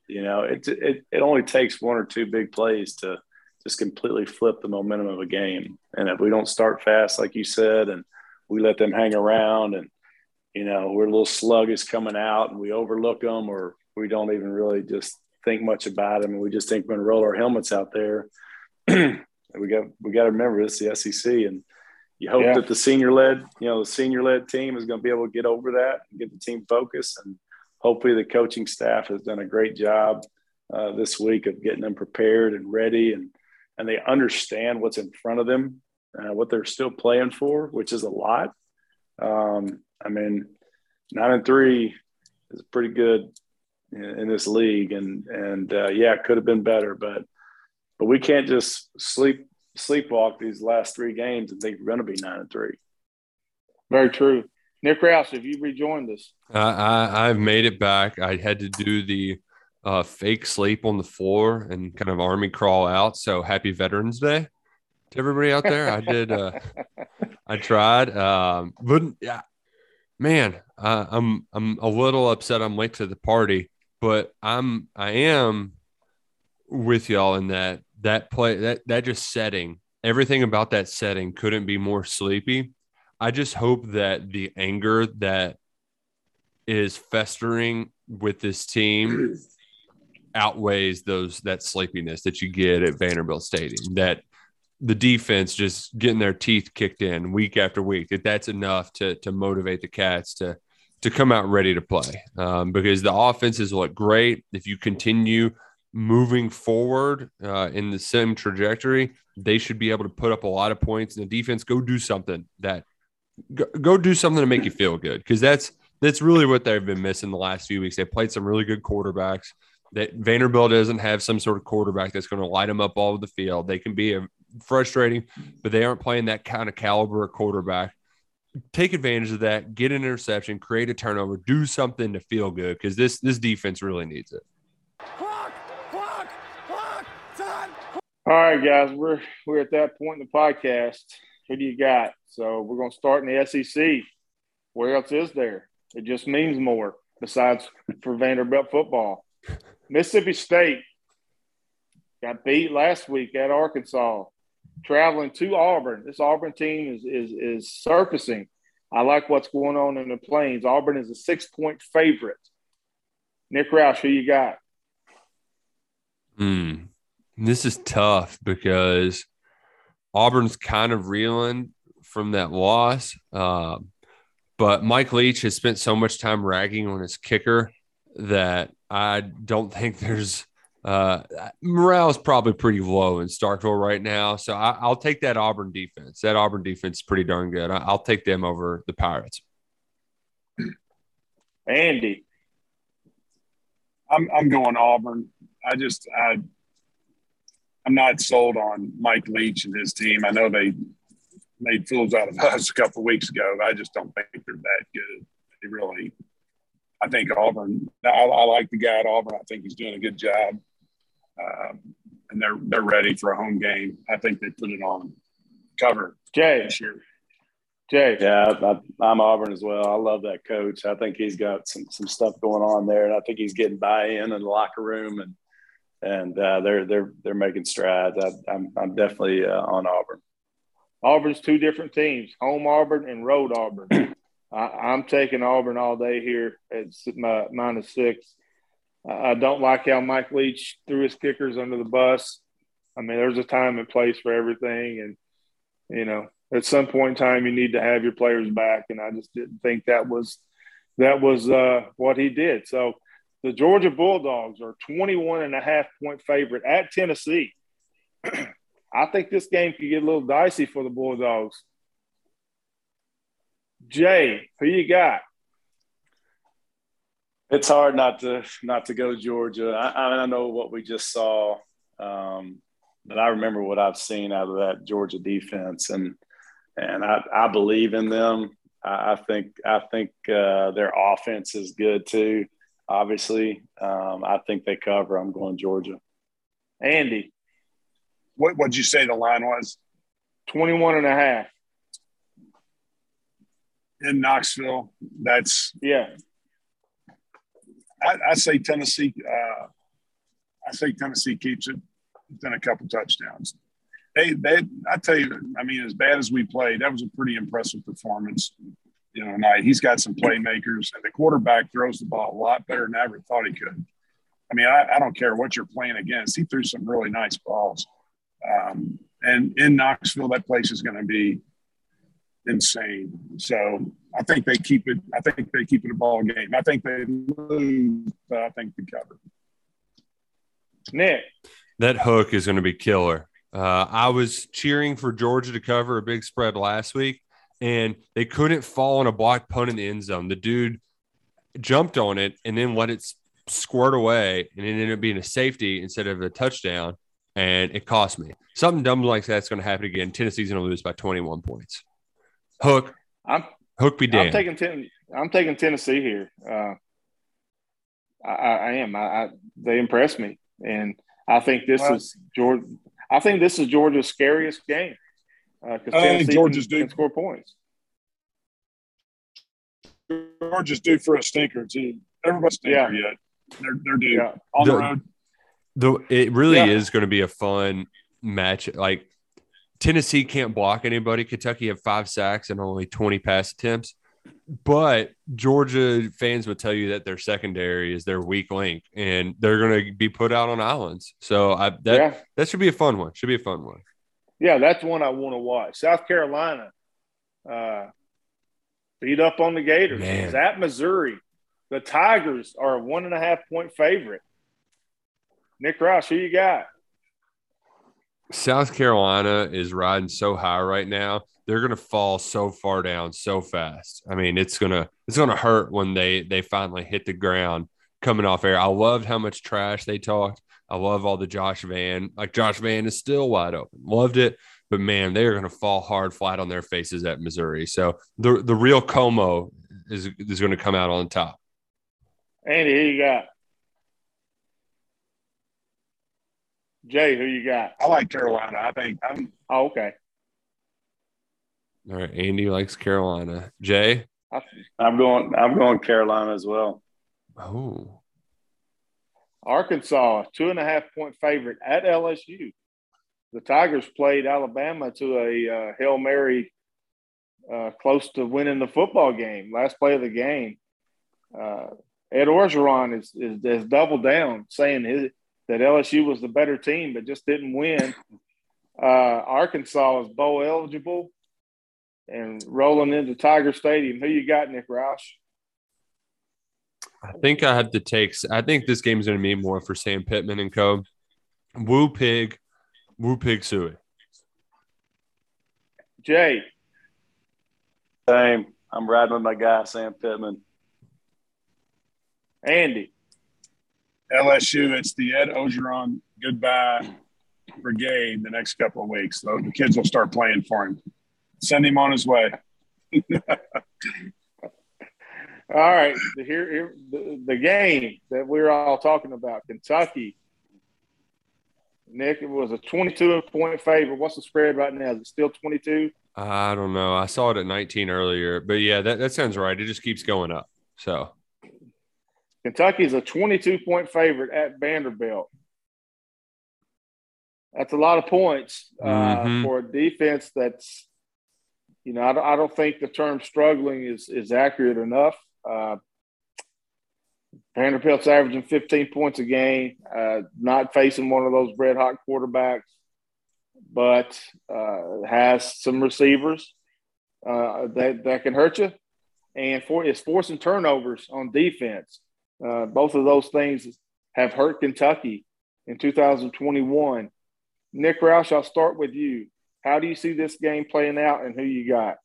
You know, it, it it only takes one or two big plays to just completely flip the momentum of a game. And if we don't start fast, like you said, and we let them hang around and, you know, we're a little sluggish coming out and we overlook them, or we don't even really just think much about them, and we just think we're going to roll our helmets out there. we got we got to remember this is the S E C, and you hope yeah. that the senior led, you know, the senior led team is going to be able to get over that and get the team focused. And hopefully the coaching staff has done a great job uh, this week of getting them prepared and ready, and and they understand what's in front of them, uh, what they're still playing for, which is a lot. Um, I mean, nine and three is pretty good in, in this league, and and uh, yeah, it could have been better, but but we can't just sleep sleepwalk these last three games and think we're going to be nine and three. Very true. Nick Roush, have you rejoined us? I, I I've made it back. I had to do the uh, fake sleep on the floor and kind of army crawl out. So happy Veterans Day to everybody out there. I did. Uh, I tried, um, but yeah, man, uh, I'm I'm a little upset. I'm late to the party, but I'm I am with y'all in that that play that that just setting. Everything about that setting couldn't be more sleepy. I just hope that the anger that is festering with this team outweighs those that sleepiness that you get at Vanderbilt Stadium. That the defense just getting their teeth kicked in week after week, that that's enough to to motivate the Cats to to come out ready to play. Um, because the offense is look great. If you continue moving forward uh, in the same trajectory, they should be able to put up a lot of points. And the defense, go do something that go, go do something to make you feel good, because that's that's really what they've been missing the last few weeks. They played some really good quarterbacks. That Vanderbilt doesn't have some sort of quarterback that's going to light them up all over the field. They can be a, frustrating, but they aren't playing that kind of caliber of quarterback. Take advantage of that, get an interception, create a turnover, do something to feel good, because this this defense really needs it. Clock, clock, clock, time. All right, guys, we're we're at that point in the podcast. Who do you got? So we're going to start in the S E C. Where else is there? It just means more besides for Vanderbilt football. Mississippi State got beat last week at Arkansas, traveling to Auburn. This Auburn team is is is surfacing. I like what's going on in the Plains. Auburn is a six-point favorite. Nick Roush, who you got? Hmm. This is tough because Auburn's kind of reeling from that loss. Uh, but Mike Leach has spent so much time ragging on his kicker that I don't think there's uh, – morale is probably pretty low in Starkville right now. So I, I'll take that Auburn defense. That Auburn defense is pretty darn good. I, I'll take them over the Pirates. Andy. I'm I'm going Auburn. I just I I'm not sold on Mike Leach and his team. I know they made fools out of us a couple of weeks ago. But I just don't think they're that good. They really. I think Auburn. I, I like the guy at Auburn. I think he's doing a good job, um, and they're they're ready for a home game. I think they put it on cover Jay. this year. Jay. Yeah, I, I'm Auburn as well. I love that coach. I think he's got some some stuff going on there, and I think he's getting buy-in in the locker room, and and uh, they're they're they're making strides. I, I'm I'm definitely uh, on Auburn. Auburn's two different teams: home Auburn and road Auburn. I, I'm taking Auburn all day here at my minus six. I don't like how Mike Leach threw his kickers under the bus. I mean, there's a time and place for everything, and you know, at some point in time, you need to have your players back. And I just didn't think that was that was uh, what he did. So the Georgia Bulldogs are twenty-one and a half point favorite at Tennessee. I think this game could get a little dicey for the Bulldogs. Jay, who you got? It's hard not to not to go Georgia. I, I know what we just saw, um, but I remember what I've seen out of that Georgia defense, and and I, I believe in them. I, I think I think uh, their offense is good too. Obviously, um, I think they cover. I'm going Georgia. Andy, What what'd you say the line was? twenty-one and a half. In Knoxville, that's Yeah. I, I say Tennessee uh, I think Tennessee keeps it within a couple touchdowns. They, they, I tell you, I mean, as bad as we played, that was a pretty impressive performance. You know, tonight he's got some playmakers, and the quarterback throws the ball a lot better than I ever thought he could. I mean, I, I don't care what you're playing against. He threw some really nice balls. Um, and in Knoxville, that place is going to be insane. So I think they keep it. I think they keep it a ball game. I think they lose, but I think they cover. Nick, that hook is going to be killer. Uh, I was cheering for Georgia to cover a big spread last week, and they couldn't fall on a block punt in the end zone. The dude jumped on it and then let it squirt away, and it ended up being a safety instead of a touchdown, and it cost me. Something dumb like that's going to happen again. Tennessee's going to lose by twenty-one points. Hook, I'm hook be damned. I'm taking ten, I'm taking Tennessee here. Uh, I, I am. I, I they impress me, and I think this well, is Georgia. I think this is Georgia's scariest game because uh, Tennessee Georgia's can, due. can score points. Georgia's due for a stinker too. Everybody's stinker yeah. yet. They're they're due yeah. on the, the road. The it really yeah. is going to be a fun match. Like Tennessee can't block anybody. Kentucky have five sacks and only twenty pass attempts. But Georgia fans would tell you that their secondary is their weak link, and they're going to be put out on islands. So I, that yeah. that should be a fun one. Should be a fun one. Yeah, that's one I want to watch. South Carolina uh, beat up on the Gators. Man. It's at Missouri. The Tigers are a one and a half point favorite. Nick Roush, who you got? South Carolina is riding so high right now. They're going to fall so far down so fast. I mean, it's going to it's going to hurt when they they finally hit the ground coming off air. I loved how much trash they talked. I love all the Josh Van. Like Josh Van is still wide open. Loved it. But, man, they are going to fall hard flat on their faces at Missouri. So the the real Como is, is going to come out on top. Andy, who you got? Jay, who you got? I like Carolina. I think I'm – Oh, okay. All right, Andy likes Carolina. Jay? I, I'm going. I'm going Carolina as well. Oh, Arkansas, two and a half point favorite at L S U. The Tigers played Alabama to a uh, Hail Mary uh, close to winning the football game, last play of the game. Uh, Ed Orgeron is, is, is doubled down, saying his, that L S U was the better team but just didn't win. Uh, Arkansas is bowl eligible and rolling into Tiger Stadium. Who you got, Nick Roush? I think I have to take – I think this game is going to mean more for Sam Pittman and co. Woo Pig. Woo Pig Suey. Jay. Same. I'm riding with my guy, Sam Pittman. Andy. L S U. It's the Ed Orgeron goodbye brigade the next couple of weeks. So the kids will start playing for him. Send him on his way. All right, here, here the, the game that we're all talking about, Kentucky. Nick, it was a twenty-two point favorite. What's the spread right now? Is it still twenty-two? I don't know. I saw it at nineteen earlier. But, yeah, that, that sounds right. It just keeps going up. So Kentucky's a twenty-two point favorite at Vanderbilt. That's a lot of points uh, mm-hmm. for a defense that's, you know, I don't, I don't think the term struggling is, is accurate enough. Uh, Vanderbilt's averaging fifteen points a game, uh, not facing one of those red-hot quarterbacks, but uh, has some receivers uh, that, that can hurt you, and for, it's forcing turnovers on defense. Uh, both of those things have hurt Kentucky in two thousand twenty-one. Nick Roush, I'll start with you. How do you see this game playing out, and who you got?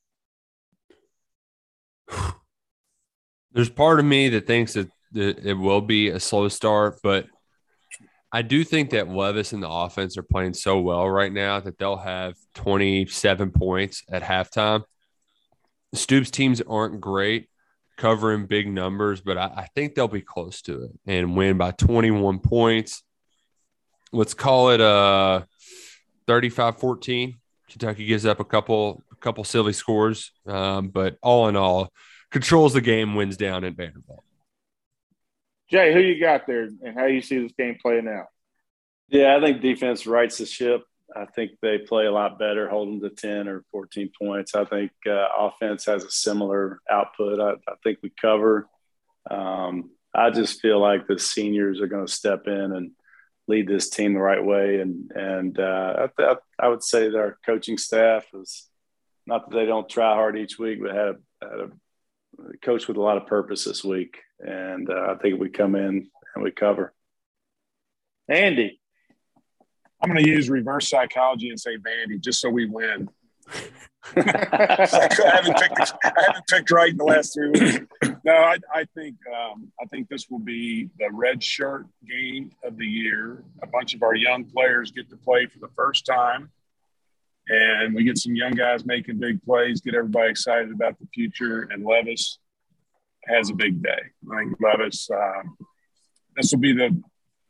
There's part of me that thinks that it will be a slow start, but I do think that Levis and the offense are playing so well right now that they'll have twenty-seven points at halftime. Stoops teams aren't great covering big numbers, but I, I think they'll be close to it and win by twenty-one points. Let's call it a thirty-five fourteen. Kentucky gives up a couple, a couple silly scores, um, but all in all, controls the game, wins down at Vanderbilt. Jay, who you got there and how you see this game playing out? Yeah, I think defense rights the ship. I think they play a lot better, hold them to ten or fourteen points. I think uh, offense has a similar output. I, I think we cover. Um, I just feel like the seniors are going to step in and lead this team the right way. And and uh, I, I would say that our coaching staff is not that they don't try hard each week, but had a, had a coach with a lot of purpose this week. And uh, I think we come in and we cover. Andy. I'm going to use reverse psychology and say Vandy just so we win. I haven't picked. I haven't picked right in the last three weeks. No, I, I think. Um, I think this will be the red shirt game of the year. A bunch of our young players get to play for the first time, and we get some young guys making big plays. Get everybody excited about the future. And Levis has a big day. I think Levis. Uh, this will be the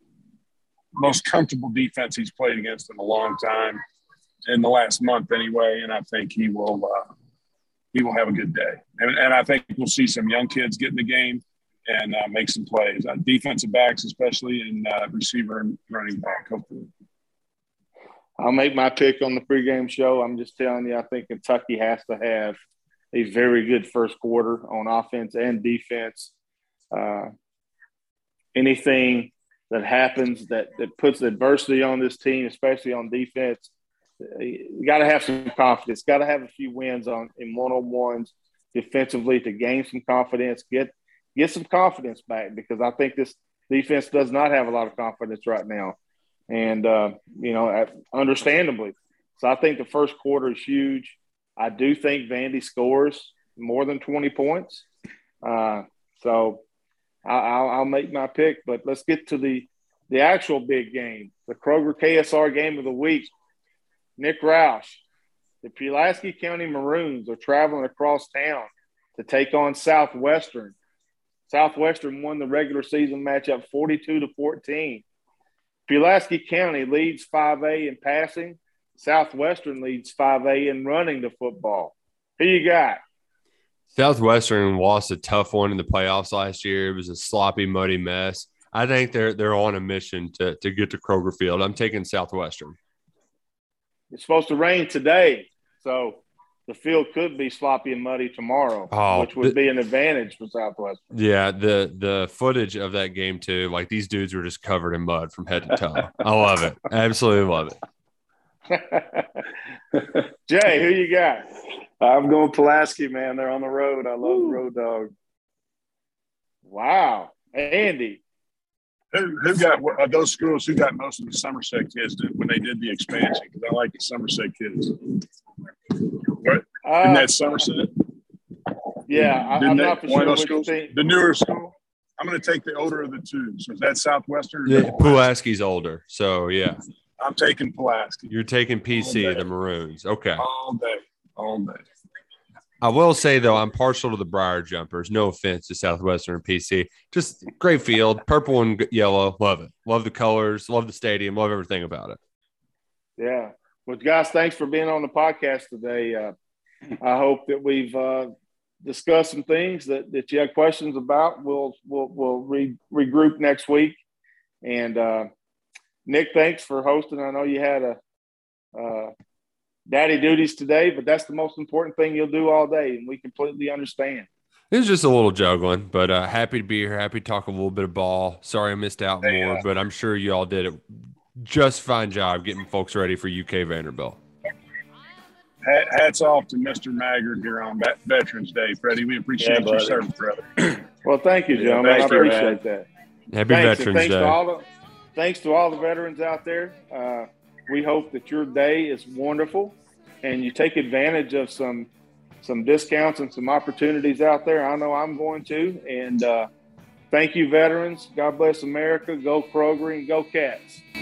most comfortable defense he's played against in a long time, in the last month anyway. And I think he will uh, he will have a good day. And, and I think we'll see some young kids get in the game and uh, make some plays. Uh, defensive backs, especially, and uh, receiver and running back, hopefully. I'll make my pick on the pregame show. I'm just telling you, I think Kentucky has to have a very good first quarter on offense and defense. Uh, anything – that happens that, that puts adversity on this team, especially on defense. You got to have some confidence. Got to have a few wins on in one-on-ones defensively to gain some confidence. Get get some confidence back because I think this defense does not have a lot of confidence right now, and uh, you know, understandably. So I think the first quarter is huge. I do think Vandy scores more than twenty points. Uh, so. I'll, I'll make my pick, but let's get to the, the actual big game, the Kroger K S R game of the week. Nick Roush, the Pulaski County Maroons are traveling across town to take on Southwestern. Southwestern won the regular season matchup forty-two to fourteen. Pulaski County leads five A in passing. Southwestern leads five A in running the football. Who you got? Southwestern lost a tough one in the playoffs last year. It was a sloppy, muddy mess. I think they're they're on a mission to to get to Kroger Field. I'm taking Southwestern. It's supposed to rain today, so the field could be sloppy and muddy tomorrow, oh, which would the, be an advantage for Southwestern. Yeah, the the footage of that game too, like these dudes were just covered in mud from head to toe. I love it. Absolutely love it. Jay, who you got? I'm going Pulaski, man. They're on the road. I love Ooh. the road dog. Wow. Andy. Who, who got uh, those schools? Who got most of the Somerset kids did, when they did the expansion? Because I like the Somerset kids. What? Uh, Isn't that Somerset? Yeah, I, I'm not for sure which schools? Thing. The newer school. I'm going to take the older of the two. So is that Southwestern? Yeah, Pulaski's older. So yeah, I'm taking Pulaski. You're taking P C, the Maroons. Okay. All day, all day. I will say, though, I'm partial to the Briar Jumpers. No offense to Southwestern and P C. Just great field, purple and yellow. Love it. Love the colors. Love the stadium. Love everything about it. Yeah. Well, guys, thanks for being on the podcast today. Uh, I hope that we've uh, discussed some things that, that you had questions about. We'll we'll we'll re- regroup next week. And uh, Nick, thanks for hosting. I know you had a uh, – daddy duties today, but that's the most important thing you'll do all day, and we completely understand. It was just a little juggling, but uh, happy to be here. Happy to talk a little bit of ball. Sorry I missed out hey, more, uh, but I'm sure you all did a just fine job getting folks ready for U K Vanderbilt. Hats off to Mister Maggard here on Veterans Day, Freddie. We appreciate yeah, your service, brother. Well, thank you, gentlemen. Yeah, I appreciate that. Happy thanks, Veterans thanks Day. To all the, thanks to all the veterans out there. Uh, We hope that your day is wonderful and you take advantage of some some discounts and some opportunities out there. I know I'm going to. And uh, thank you, veterans. God bless America. Go Kroger and go Cats.